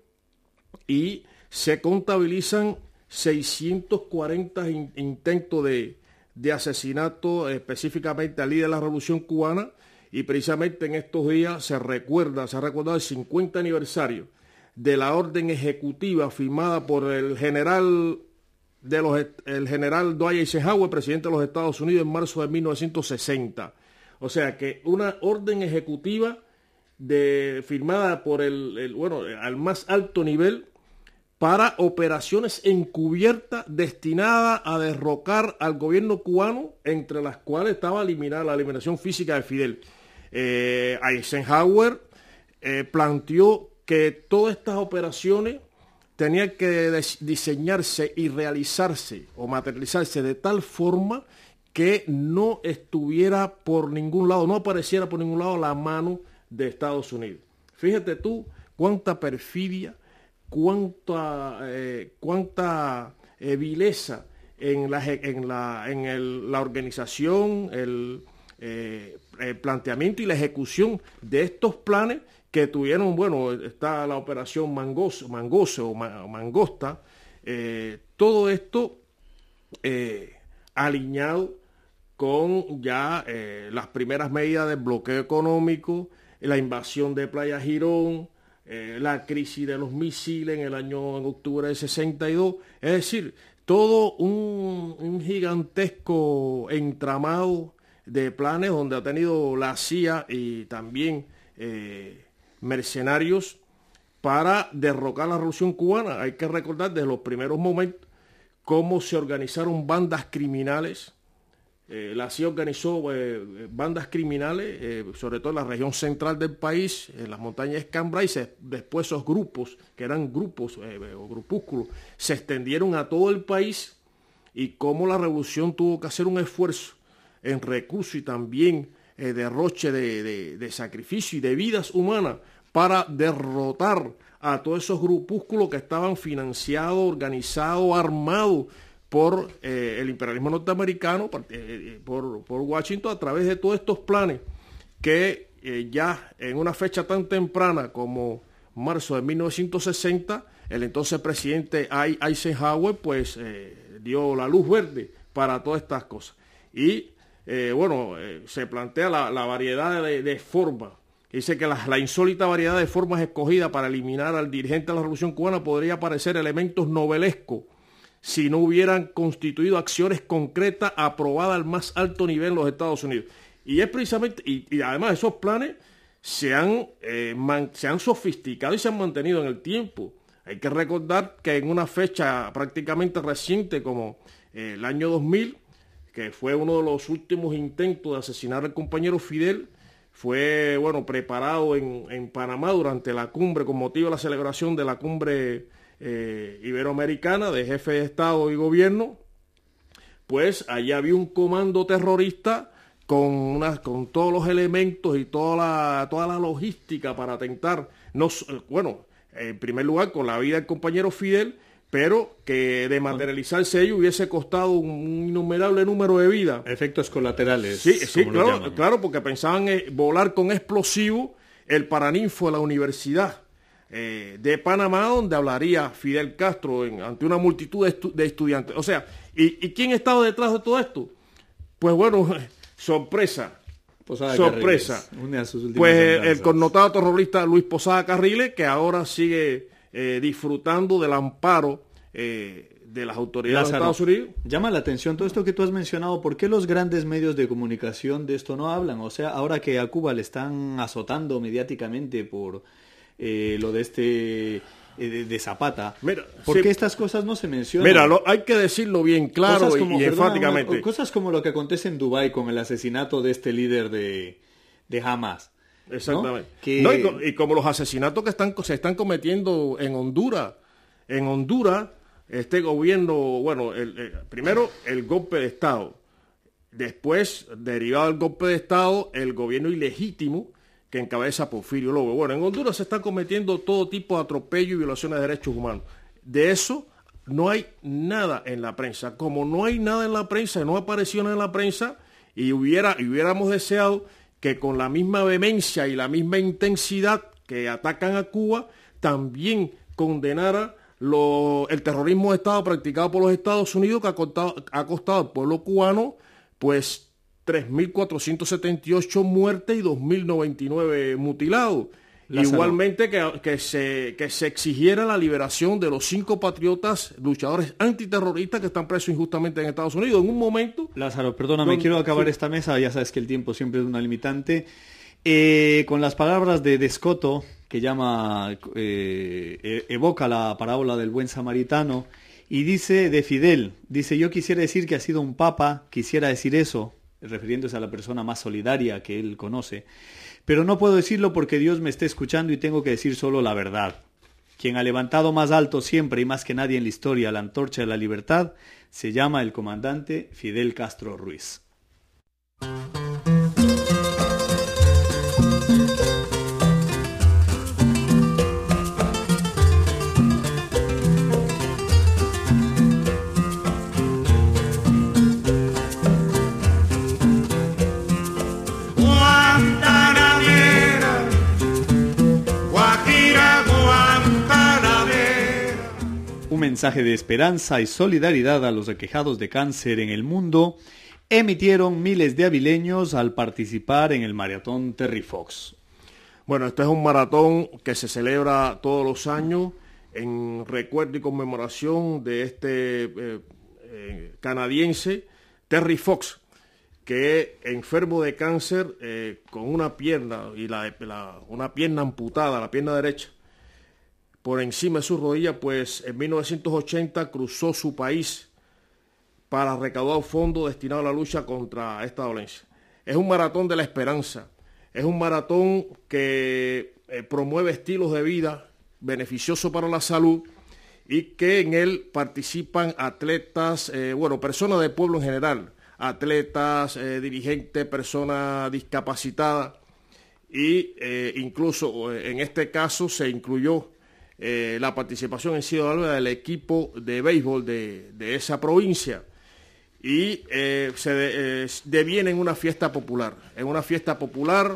y se contabilizan seiscientos cuarenta in, intentos de, de asesinato específicamente al líder de la Revolución Cubana, y precisamente en estos días se recuerda, se ha recordado el cincuenta aniversario de la orden ejecutiva firmada por el general de los, el general Dwight Eisenhower, presidente de los Estados Unidos, en marzo de mil novecientos sesenta. O sea que una orden ejecutiva de, firmada por el, el, bueno, al más alto nivel para operaciones encubiertas destinadas a derrocar al gobierno cubano, entre las cuales estaba eliminar la eliminación física de Fidel. Eh, Eisenhower eh, planteó que todas estas operaciones tenía que diseñarse y realizarse o materializarse de tal forma que no estuviera por ningún lado, no apareciera por ningún lado la mano de Estados Unidos. Fíjate tú cuánta perfidia, cuánta, eh, cuánta eh, vileza en la, en la, en el, la organización, el, eh, el planteamiento y la ejecución de estos planes que tuvieron. Bueno, está la operación Mangos, Mangose o Mangosta, eh, todo esto eh, alineado con ya eh, las primeras medidas de bloqueo económico, la invasión de Playa Girón, eh, la crisis de los misiles en el año, en octubre del sesenta y dos, es decir, todo un, un gigantesco entramado de planes donde ha tenido la C I A y también eh, mercenarios para derrocar la Revolución Cubana. Hay que recordar desde los primeros momentos cómo se organizaron bandas criminales. Eh, la C I A organizó eh, bandas criminales, eh, sobre todo en la región central del país, en las montañas de Escambray, y se, después esos grupos, que eran grupos eh, o grupúsculos, se extendieron a todo el país, y cómo la revolución tuvo que hacer un esfuerzo en recursos y también eh, derroche de, de, de sacrificio y de vidas humanas para derrotar a todos esos grupúsculos que estaban financiados, organizados, armados por eh, el imperialismo norteamericano, por, eh, por, por Washington, a través de todos estos planes que eh, ya en una fecha tan temprana como marzo de mil novecientos sesenta, el entonces presidente Eisenhower pues eh, dio la luz verde para todas estas cosas. Y eh, bueno, eh, se plantea la, la variedad de, de formas. Dice que la, la insólita variedad de formas escogidas para eliminar al dirigente de la Revolución Cubana podría parecer elementos novelescos si no hubieran constituido acciones concretas aprobadas al más alto nivel en los Estados Unidos. Y es precisamente, y, y además esos planes se han, eh, man, se han sofisticado y se han mantenido en el tiempo. Hay que recordar que en una fecha prácticamente reciente como eh, el año dos mil, que fue uno de los últimos intentos de asesinar al compañero Fidel, fue, bueno, preparado en, en Panamá durante la cumbre, con motivo de la celebración de la cumbre eh, iberoamericana de jefe de Estado y gobierno. Pues allá había un comando terrorista con, una, con todos los elementos y toda la, toda la logística para atentar, no, bueno, en primer lugar con la vida del compañero Fidel, pero que de materializarse ello hubiese costado un, un innumerable número de vidas. Efectos colaterales. Sí, sí, claro, claro, porque pensaban eh, volar con explosivo el paraninfo de la Universidad eh, de Panamá, donde hablaría Fidel Castro en, ante una multitud de, estu de estudiantes. O sea, ¿y, ¿y quién estaba detrás de todo esto? Pues bueno, sorpresa. Posada sorpresa. Carriles, pues el, el connotado terrorista Luis Posada Carriles, que ahora sigue eh, disfrutando del amparo eh, de las autoridades Lázaro, de Estados Unidos. Llama la atención todo esto que tú has mencionado. ¿Por qué los grandes medios de comunicación de esto no hablan? O sea, ahora que a Cuba le están azotando mediáticamente por eh, lo de este... De, de Zapata. Mira, ¿por sí, qué estas cosas no se mencionan? Mira, lo, hay que decirlo bien claro cosas como, y, y perdona, enfáticamente. Una, cosas como lo que acontece en Dubái con el asesinato de este líder de, de Hamas. Exactamente. ¿No? Que... No, y, y como los asesinatos que están, se están cometiendo en Honduras. En Honduras, este gobierno, bueno, el, el, primero el golpe de Estado. Después, derivado del golpe de Estado, el gobierno ilegítimo que encabeza Porfirio Lobo. Bueno, en Honduras se están cometiendo todo tipo de atropello y violaciones de derechos humanos. De eso no hay nada en la prensa. Como no hay nada en la prensa, no apareció nada en la prensa, y, hubiera, y hubiéramos deseado que con la misma vehemencia y la misma intensidad que atacan a Cuba, también condenara lo, el terrorismo de Estado practicado por los Estados Unidos, que ha costado, ha costado al pueblo cubano, pues, tres mil cuatrocientas setenta y ocho muertes y dos mil noventa y nueve mutilados. Lázaro. Igualmente que, que, se, que se exigiera la liberación de los cinco patriotas luchadores antiterroristas que están presos injustamente en Estados Unidos. En un momento... Lázaro, perdóname, donde, quiero acabar sí. esta mesa, ya sabes que el tiempo siempre es una limitante. Eh, con las palabras de Descoto, que llama, eh, evoca la parábola del buen samaritano, y dice de Fidel, dice, yo quisiera decir que ha sido un papa, quisiera decir eso, refiriéndose a la persona más solidaria que él conoce, pero no puedo decirlo porque Dios me está escuchando y tengo que decir solo la verdad. Quien ha levantado más alto siempre y más que nadie en la historia la antorcha de la libertad se llama el comandante Fidel Castro Ruiz. Un mensaje de esperanza y solidaridad a los aquejados de cáncer en el mundo emitieron miles de avileños al participar en el maratón Terry Fox. Bueno, este es un maratón que se celebra todos los años en recuerdo y conmemoración de este eh, eh, canadiense Terry Fox, que enfermo de cáncer eh, con una pierna y la, la, una pierna amputada, la pierna derecha, por encima de su rodilla, pues en mil novecientos ochenta cruzó su país para recaudar fondos destinados a la lucha contra esta dolencia. Es un maratón de la esperanza, es un maratón que eh, promueve estilos de vida beneficiosos para la salud y que en él participan atletas, eh, bueno, personas del pueblo en general, atletas, eh, dirigentes, personas discapacitadas y eh, incluso eh, en este caso se incluyó Eh, la participación en Ciudad Álvarez del equipo de béisbol de, de esa provincia y eh, se de, eh, deviene en una fiesta popular, en una fiesta popular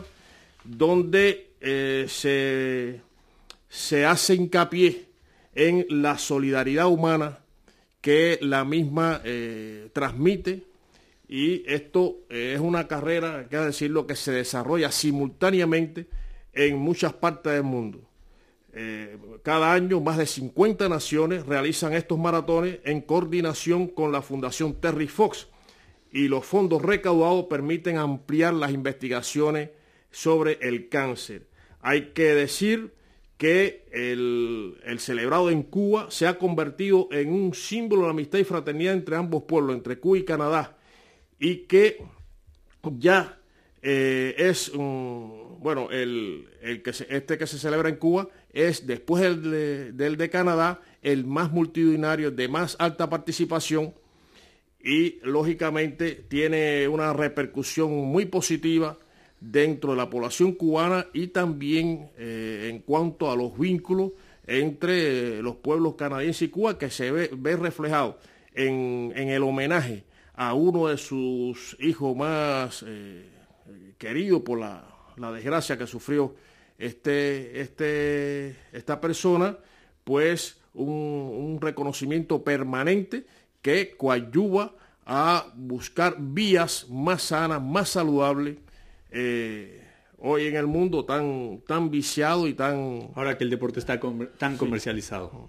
donde eh, se, se hace hincapié en la solidaridad humana que la misma eh, transmite, y esto eh, es una carrera, hay que decirlo, que se desarrolla simultáneamente en muchas partes del mundo. Eh, cada año más de cincuenta naciones realizan estos maratones en coordinación con la Fundación Terry Fox, y los fondos recaudados permiten ampliar las investigaciones sobre el cáncer. Hay que decir que el, el celebrado en Cuba se ha convertido en un símbolo de amistad y fraternidad entre ambos pueblos, entre Cuba y Canadá, y que ya eh, es, um, bueno, el, el que se, este que se celebra en Cuba es, después del de, del de Canadá, el más multitudinario, de más alta participación, y lógicamente tiene una repercusión muy positiva dentro de la población cubana y también eh, en cuanto a los vínculos entre eh, los pueblos canadienses y Cuba, que se ve, ve reflejado en, en el homenaje a uno de sus hijos más eh, queridos por la, la desgracia que sufrió este, este, esta persona, pues un, un reconocimiento permanente que coadyuva a buscar vías más sanas, más saludables, eh, hoy en el mundo tan, tan viciado y tan... Ahora que el deporte está com- tan sí. comercializado.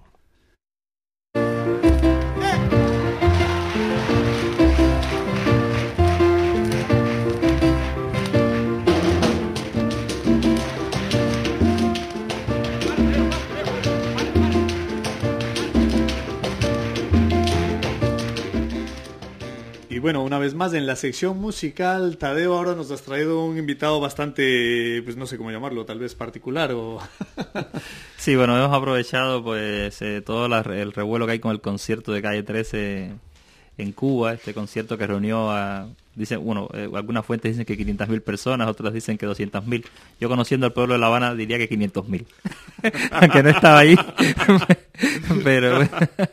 Y bueno, una vez más en la sección musical, Tadeo, ahora nos has traído un invitado bastante, pues no sé cómo llamarlo, tal vez particular o... Sí, bueno, hemos aprovechado pues eh, todo la, el revuelo que hay con el concierto de Calle trece en Cuba, este concierto que reunió a, dicen, bueno, eh, algunas fuentes dicen que quinientas mil personas, otras dicen que doscientas mil. Yo, conociendo al pueblo de La Habana, diría que quinientos mil, aunque no estaba ahí, pero...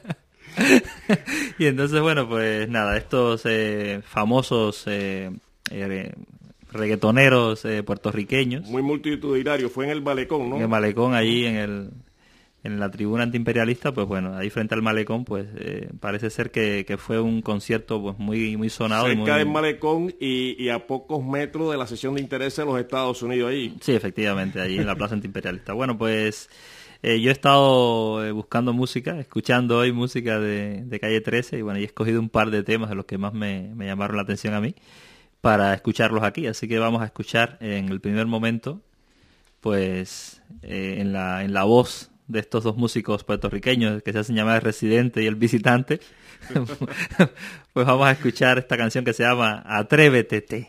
Y entonces, bueno, pues nada, estos eh, famosos eh, eh, reggaetoneros eh, puertorriqueños, muy multitudinario, fue en el Malecón, ¿no? En el Malecón, allí en el en la tribuna antiimperialista, pues bueno, ahí frente al Malecón, pues eh, parece ser que, que fue un concierto pues muy muy sonado. Cerca y muy... del Malecón y, y a pocos metros de la sesión de interés de los Estados Unidos ahí. Sí, efectivamente, allí en la plaza antiimperialista. Bueno, pues... Eh, yo he estado eh, buscando música, escuchando hoy música de, de Calle trece y bueno, y he escogido un par de temas de los que más me, me llamaron la atención a mí para escucharlos aquí. Así que vamos a escuchar en el primer momento, pues eh, en la en la voz de estos dos músicos puertorriqueños que se hacen llamar El Residente y El Visitante, pues vamos a escuchar esta canción que se llama Atrévete Te.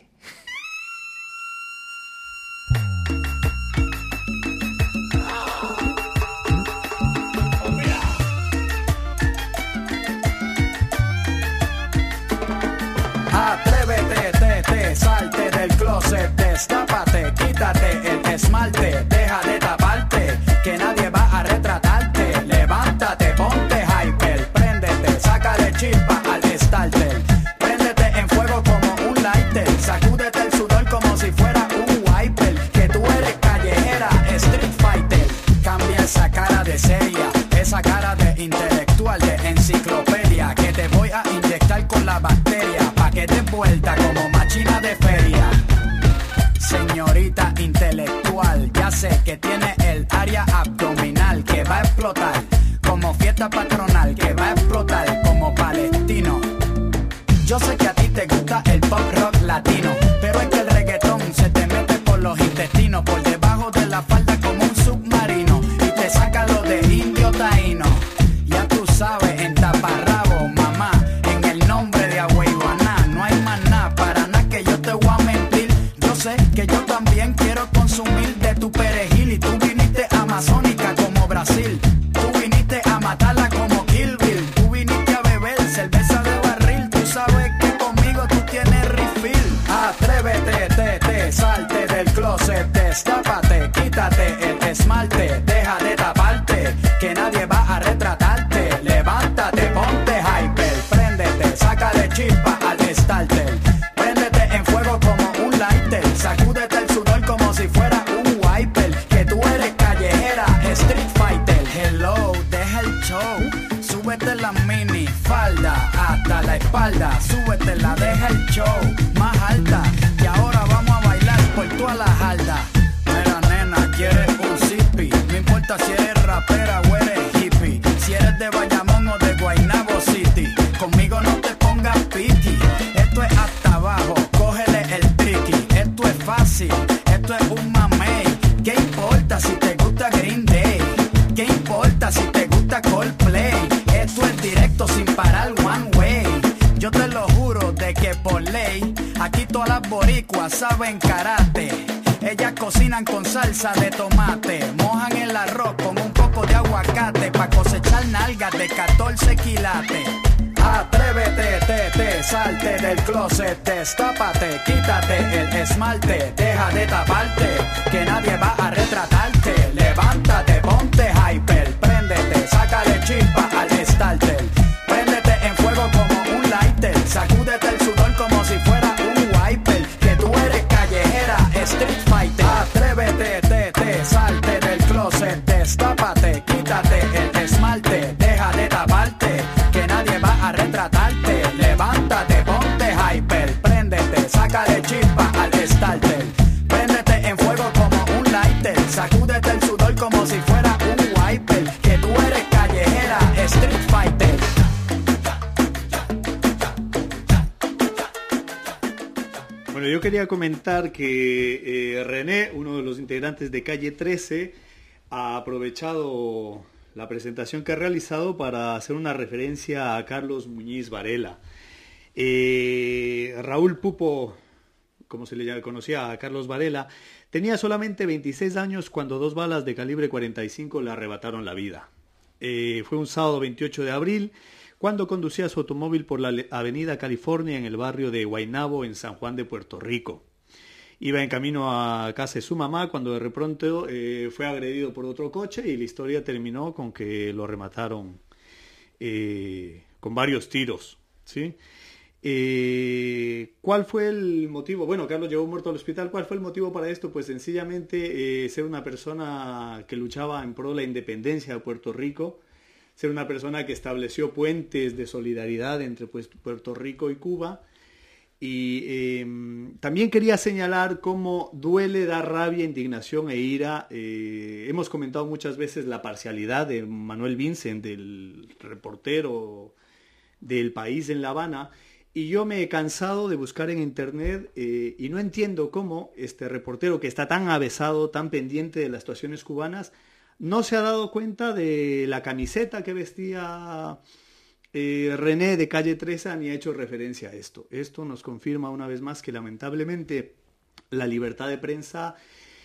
Atrévete, te, te, salte del closet, destápate, quítate el esmalte, deja de taparte, que nadie va a retratarte, levántate, ponte hyper, préndete, sácale chispa al starter, préndete en fuego como un lighter, sacúdete el sudor como si fuera un wiper, que tú eres callejera, street fighter, cambia esa cara de seria, esa cara de intelectual, de enciclopedia, que te voy a inyectar con la bacteria, que te vuelta como machina de feria. Señorita intelectual, ya sé que tiene el área abdominal que va a explotar como fiesta patronal, que va a explotar como palestino. Yo sé que a ti te gusta el pop rock latino, pero es que el reggaetón se te mete por los intestinos, por debajo de la falda como un submarino, y te saca lo de indio taíno. Ya tú sabes, en taparrabo, mamá, en el nombre de Agüeyuaná, no hay más nada, para nada que yo te voy a mentir. Yo sé que yo también quiero consumir de tu perejil, y tú viniste amazónica como Brasil, tú viniste a matarla como Kill Bill, tú viniste a beber cerveza de barril, tú sabes que conmigo tú tienes refill. Atrévete, te, te, salte del closet, destápate, quítate el esmalte, deja de taparte, que nadie va a retratarte, levántate, ponte hyper, préndete, sácale chispa al starter, préndete en fuego como un lighter, sacúdete el sudor como si fuera un wiper, que tú eres callejera, street fighter. Hello, deja el show, súbete la mini falda hasta la espalda, súbetela, deja el show más alta, y ahora vamos a bailar por toda la jarda. Mira nena, quieres un zippy, no importa si eres rapera o eres hippie, si eres de Bayamón o de Guaynabo City, conmigo no te pongas piqui, esto es hasta abajo, cógele el tricky, esto es fácil, esto es un mamey, ¿qué importa si te gusta Green Day? ¿Qué importa si te gusta Coldplay? Esto es directo sin parar one way, yo te lo juro de que por ley como las boricuas saben karate. Ellas cocinan con salsa de tomate, mojan el arroz con un poco de aguacate pa' cosechar nalgas de catorce quilates. Atrévete, te, te, salte del closet, destápate, quítate el esmalte, deja de taparte, que nadie va a retratarte. Levántate, ponte hyper, préndete, sácale chispa al starter. Préndete en fuego como un lighter, sacúdete el sudor como si fuera un wiper, que tú eres callejera, street fighter. Atrévete, te, te, salte del closet, destápate, quítate el esmalte, deja de taparte, que nadie va a retratarte. Levántate, ponte hyper, préndete, sácale chispa al starter. Préndete en fuego como un lighter, sacúdete el sudor como si fuera un wiper, que tú eres callejera, street fighter. Bueno, yo quería comentar que eh, René, uno de los integrantes de Calle trece, ha aprovechado la presentación que ha realizado para hacer una referencia a Carlos Muñiz Varela. Eh, Raúl Pupo, como se le conocía a Carlos Varela, tenía solamente veintiséis años cuando dos balas de calibre cuarenta y cinco le arrebataron la vida. Eh, fue un sábado veintiocho de abril, cuando conducía su automóvil por la avenida California en el barrio de Guaynabo, en San Juan de Puerto Rico. Iba en camino a casa de su mamá cuando de repente eh, fue agredido por otro coche y la historia terminó con que lo remataron eh, con varios tiros, ¿sí? Eh, ¿Cuál fue el motivo? Bueno, Carlos llegó muerto al hospital. ¿Cuál fue el motivo para esto? Pues sencillamente eh, ser una persona que luchaba en pro de la independencia de Puerto Rico, ser una persona que estableció puentes de solidaridad entre pues, Puerto Rico y Cuba. Y eh, también quería señalar cómo duele, da rabia, indignación e ira. Eh, hemos comentado muchas veces la parcialidad de Manuel Vincent, del reportero del País en La Habana, y yo me he cansado de buscar en internet eh, y no entiendo cómo este reportero que está tan avesado, tan pendiente de las situaciones cubanas, no se ha dado cuenta de la camiseta que vestía Eh, René de Calle trece, ni ha hecho referencia a esto. Esto nos confirma una vez más que lamentablemente la libertad de prensa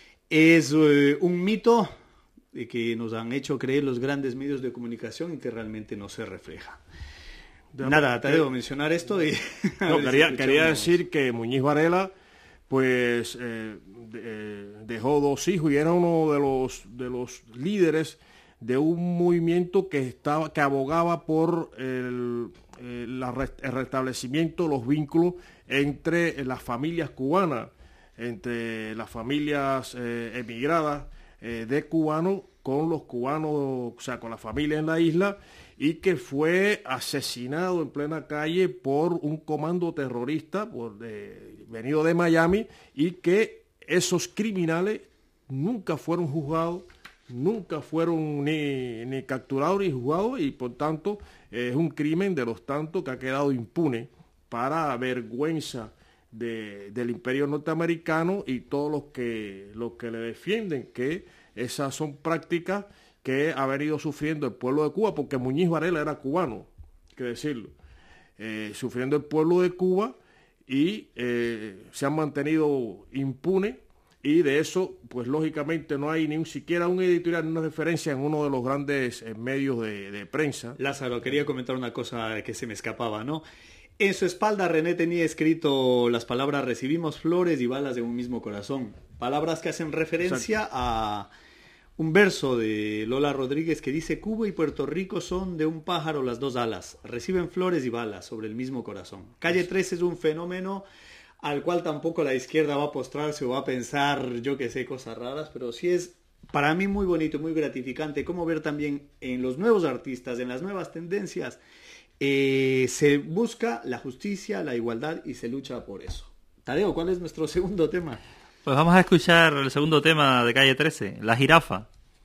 es eh, un mito de que nos han hecho creer los grandes medios de comunicación y que realmente no se refleja. De Nada, te debo mencionar esto. Y no, quería, quería decir que Muñiz Varela pues eh, de, dejó dos hijos y era uno de los, de los líderes de un movimiento que estaba que abogaba por el, el, la, el restablecimiento de los vínculos entre las familias cubanas, entre las familias eh, emigradas eh, de cubanos con los cubanos, o sea, con la familia en la isla, y que fue asesinado en plena calle por un comando terrorista por, eh, venido de Miami, y que esos criminales nunca fueron juzgados, nunca fueron ni, ni capturados ni juzgados, y por tanto eh, es un crimen de los tantos que ha quedado impune para vergüenza de, del imperio norteamericano y todos los que, los que le defienden que esas son prácticas que ha venido sufriendo el pueblo de Cuba, porque Muñiz Varela era cubano, hay que decirlo, eh, sufriendo el pueblo de Cuba, y eh, se han mantenido impunes. Y de eso, pues lógicamente no hay ni un, siquiera un editorial, ni una referencia en uno de los grandes eh, medios de, de prensa. Lázaro, quería comentar una cosa que se me escapaba, ¿no? En su espalda René tenía escrito las palabras "recibimos flores y balas de un mismo corazón". Palabras que hacen referencia Exacto. a un verso de Lola Rodríguez que dice: Cuba y Puerto Rico son de un pájaro las dos alas, reciben flores y balas sobre el mismo corazón. Calle trece es un fenómeno al cual tampoco la izquierda va a postrarse o va a pensar, yo que sé, cosas raras, pero sí es para mí muy bonito, muy gratificante cómo ver también en los nuevos artistas, en las nuevas tendencias, eh, se busca la justicia, la igualdad y se lucha por eso. Tadeo, ¿cuál es nuestro segundo tema? Pues vamos a escuchar el segundo tema de Calle trece, La Jirafa.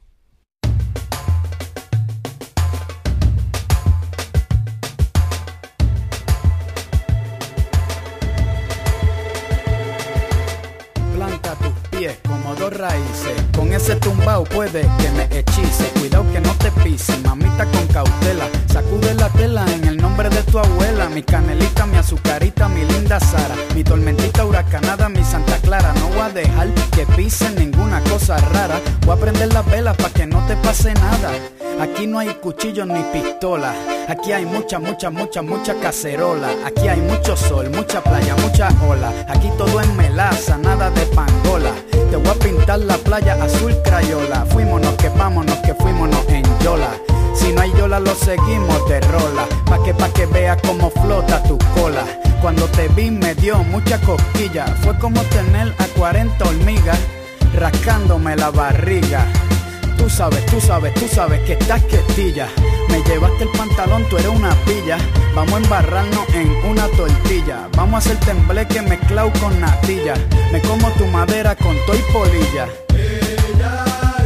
Como dos raíces, con ese tumbao puede que me hechice. Cuidado que no te pise, mamita con cautela. Sacude la tela en el nombre de tu abuela. mi canelita, mi azucarita, mi linda Sara, mi tormentita huracanada, mi Santa Clara. No voy a dejar que pisen ninguna cosa rara, voy a prender las velas pa' que no te pase nada. Aquí no hay cuchillos ni pistola, aquí hay mucha, mucha, mucha, mucha cacerola. Aquí hay mucho sol, mucha playa, mucha ola. Aquí todo es melaza, nada de pangola. Te voy a pintar la playa azul crayola. Fuímonos que vámonos, que fuímonos en yola. Si no hay yola lo seguimos de rola, pa' que pa' que veas cómo flota tu cola. Cuando te vi me dio mucha cosquilla, fue como tener a cuarenta hormigas rascándome la barriga. Tú sabes, tú sabes, tú sabes que estás quietilla. Me llevaste el pantalón, tú eres una pilla. Vamos a embarrarnos en una tortilla. Vamos a hacer tembleque mezclado con natilla. Me como tu madera con toy polilla. Ella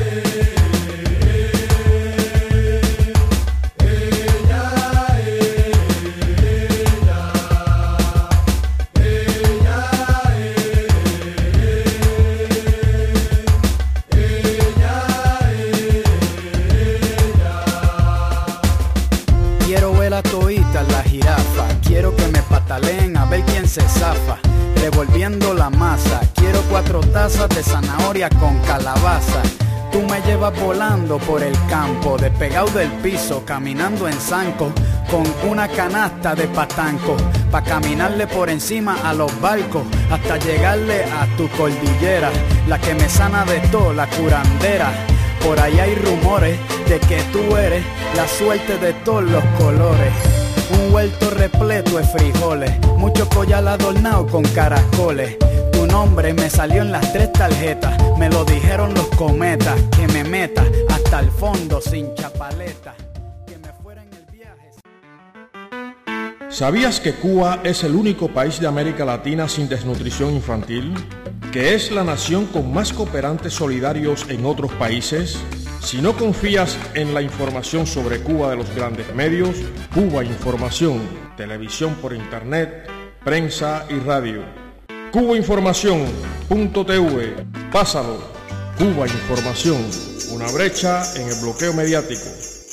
la jirafa, quiero que me pataleen a ver quién se zafa, revolviendo la masa, quiero cuatro tazas de zanahoria con calabaza. Tú me llevas volando por el campo, despegado del piso, caminando en zanco, con una canasta de patanco, pa' caminarle por encima a los barcos, hasta llegarle a tu cordillera, la que me sana de todo, la curandera. Por ahí hay rumores de que tú eres la suerte de todos los colores. Un huerto repleto de frijoles, mucho collar adornado con caracoles. Tu nombre me salió en las tres tarjetas, me lo dijeron los cometas, que me meta hasta el fondo sin chapaleta, que me fuera en el viaje. ¿Sabías que Cuba es el único país de América Latina sin desnutrición infantil? ¿Que es la nación con más cooperantes solidarios en otros países? Si no confías en la información sobre Cuba de los grandes medios, Cuba Información, televisión por internet, prensa y radio. cuba información punto t v, pásalo. Cuba Información, una brecha en el bloqueo mediático.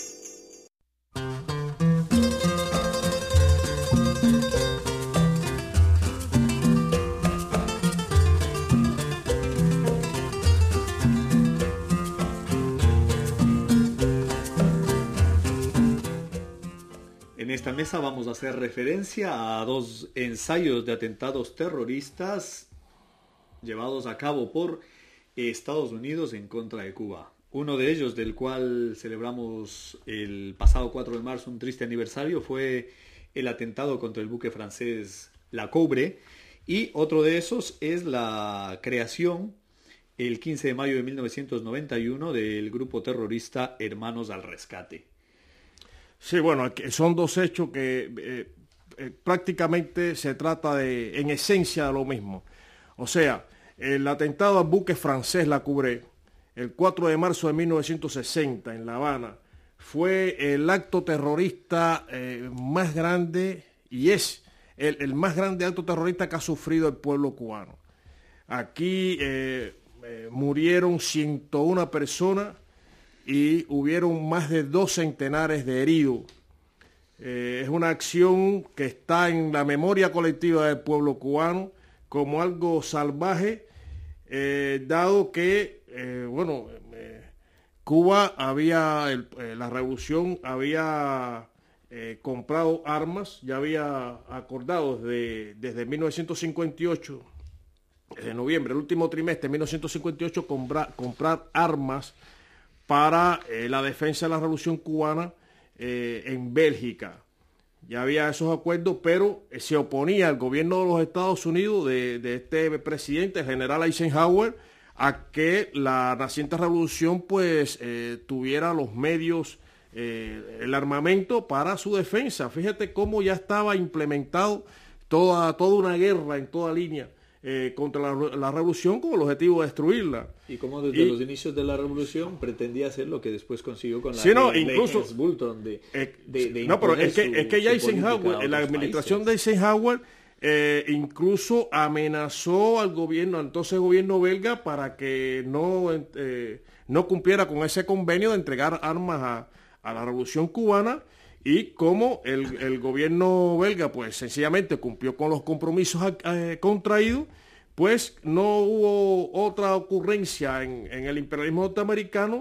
En esta mesa vamos a hacer referencia a dos ensayos de atentados terroristas llevados a cabo por Estados Unidos en contra de Cuba. Uno de ellos, del cual celebramos el pasado cuatro de marzo un triste aniversario, fue el atentado contra el buque francés La Cobre, y otro de esos es la creación el quince de mayo de mil novecientos noventa y uno del grupo terrorista Hermanos al Rescate. Sí, bueno, son dos hechos que eh, eh, prácticamente se trata de, en esencia, de lo mismo. O sea, el atentado al buque francés La Cobre, el cuatro de marzo de mil novecientos sesenta en La Habana, fue el acto terrorista eh, más grande, y es el, el más grande acto terrorista que ha sufrido el pueblo cubano. Aquí eh, eh, murieron ciento una personas, y hubieron más de dos centenares de heridos. Eh, es una acción que está en la memoria colectiva del pueblo cubano como algo salvaje, eh, dado que, eh, bueno, eh, Cuba había, el, eh, la revolución había eh, comprado armas, ya había acordado desde, desde mil novecientos cincuenta y ocho, desde noviembre, el último trimestre de mil novecientos cincuenta y ocho, compra, comprar armas para eh, la defensa de la Revolución Cubana eh, en Bélgica. Ya había esos acuerdos, pero eh, se oponía el gobierno de los Estados Unidos, de, de este presidente, el general Eisenhower, a que la naciente revolución pues eh, tuviera los medios, eh, el armamento para su defensa. Fíjate cómo ya estaba implementado toda, toda una guerra en toda línea Eh, contra la, la revolución con el objetivo de destruirla. Y como desde y, los inicios de la revolución pretendía hacer lo que después consiguió con la sí, no, ley, incluso, ley Bulton de, eh, de, de no, pero es que, su, es que ya Eisenhower, en la administración países. de Eisenhower, eh, incluso amenazó al gobierno, al entonces gobierno belga, para que no, eh, no cumpliera con ese convenio de entregar armas a, a la revolución cubana, y cómo el, el gobierno belga pues sencillamente cumplió con los compromisos eh, contraídos, pues no hubo otra ocurrencia en, en el imperialismo norteamericano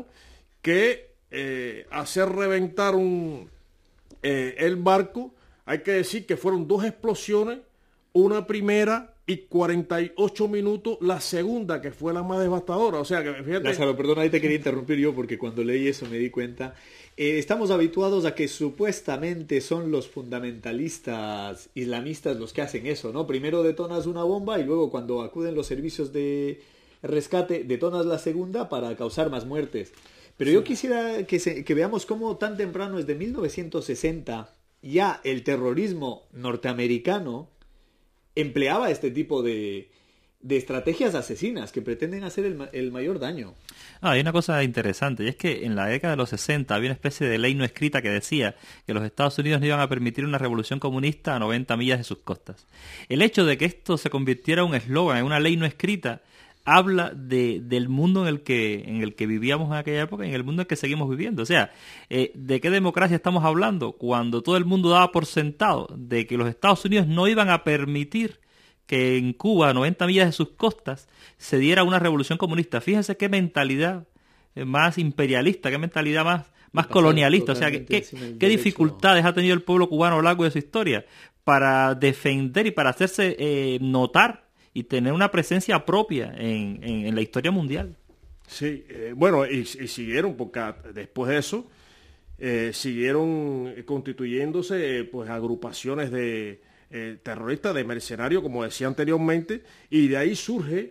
que eh, hacer reventar un, eh, el barco. Hay que decir que fueron dos explosiones, una primera y cuarenta y ocho minutos la segunda, que fue la más devastadora. O sea, que fíjate... Lázaro, perdón, ahí te quería interrumpir yo porque cuando leí eso me di cuenta. Eh, estamos habituados a que supuestamente son los fundamentalistas islamistas los que hacen eso, ¿no? Primero detonas una bomba y luego cuando acuden los servicios de rescate detonas la segunda para causar más muertes. Pero sí. Yo quisiera que, se, que veamos cómo tan temprano, desde mil novecientos sesenta, ya el terrorismo norteamericano empleaba este tipo de, de estrategias asesinas que pretenden hacer el, el mayor daño. Ah, hay una cosa interesante, y es que en la década de los sesenta había una especie de ley no escrita que decía que los Estados Unidos no iban a permitir una revolución comunista a noventa millas de sus costas. El hecho de que esto se convirtiera en un eslogan, en una ley no escrita, habla de, del mundo en el que en el que vivíamos en aquella época y en el mundo en el que seguimos viviendo. O sea, eh, ¿de qué democracia estamos hablando? Cuando todo el mundo daba por sentado de que los Estados Unidos no iban a permitir que en Cuba, a noventa millas de sus costas, se diera una revolución comunista. Fíjense qué mentalidad más imperialista, qué mentalidad más, más colonialista. O sea, qué, qué, qué dificultades ha tenido el pueblo cubano a lo largo de su historia para defender y para hacerse eh, notar y tener una presencia propia en, en, en la historia mundial. Sí, eh, bueno, y, y siguieron, porque después de eso, eh, siguieron constituyéndose eh, pues agrupaciones de eh, terroristas, de mercenarios, como decía anteriormente, y de ahí surge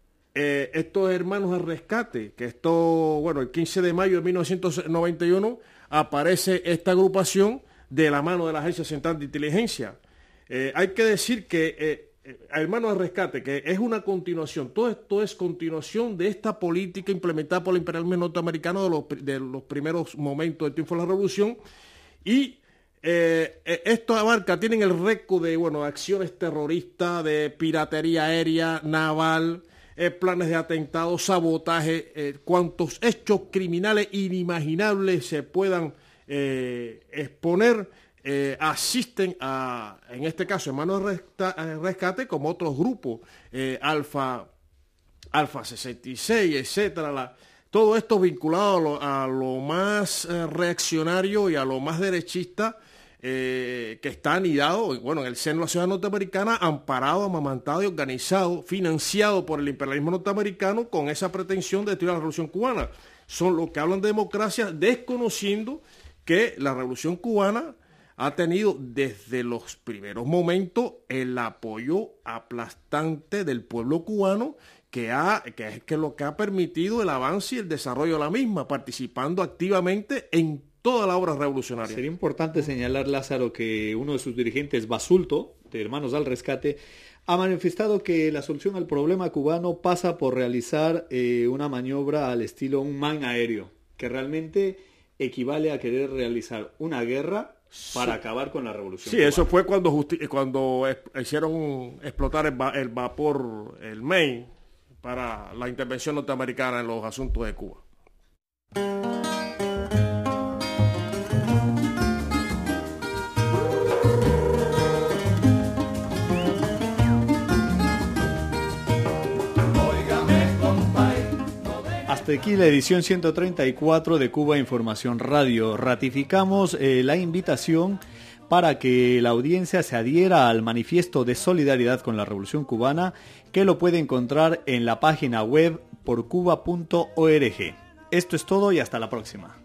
eh, estos hermanos de rescate, que esto, bueno, el quince de mayo de mil novecientos noventa y uno aparece esta agrupación de la mano de la Agencia Central de Inteligencia. Eh, hay que decir que eh, Hermanos de Rescate, que es una continuación, todo esto es continuación de esta política implementada por el imperialismo norteamericano de los, de los primeros momentos del triunfo de la revolución, y eh, esto abarca, tienen el récord de, bueno, acciones terroristas, de piratería aérea, naval, eh, planes de atentados, sabotaje, eh, cuantos hechos criminales inimaginables se puedan eh, exponer. Eh, asisten a, en este caso, Hermanos de Rescate, como otros grupos, eh, Alfa, Alfa sesenta y seis, etcétera. La, todo esto vinculado a lo, a lo más eh, reaccionario y a lo más derechista eh, que está anidado, bueno, en el seno de la sociedad norteamericana, amparado, amamantado y organizado, financiado por el imperialismo norteamericano con esa pretensión de destruir la revolución cubana. Son los que hablan de democracia, desconociendo que la revolución cubana ha tenido desde los primeros momentos el apoyo aplastante del pueblo cubano, que, ha, que es que lo que ha permitido el avance y el desarrollo de la misma, participando activamente en toda la obra revolucionaria. Sería importante señalar, Lázaro, que uno de sus dirigentes, Basulto, de Hermanos al Rescate, ha manifestado que la solución al problema cubano pasa por realizar eh, una maniobra al estilo un man aéreo, que realmente equivale a querer realizar una guerra para sí. acabar con la revolución Sí, cubana. Eso fue cuando justi- cuando es- hicieron explotar el, va- el vapor, el Maine, para la intervención norteamericana en los asuntos de Cuba. Hasta aquí la edición ciento treinta y cuatro de Cuba Información Radio. Ratificamos eh, la invitación para que la audiencia se adhiera al manifiesto de solidaridad con la Revolución Cubana, que lo puede encontrar en la página web por cuba punto org. Esto es todo y hasta la próxima.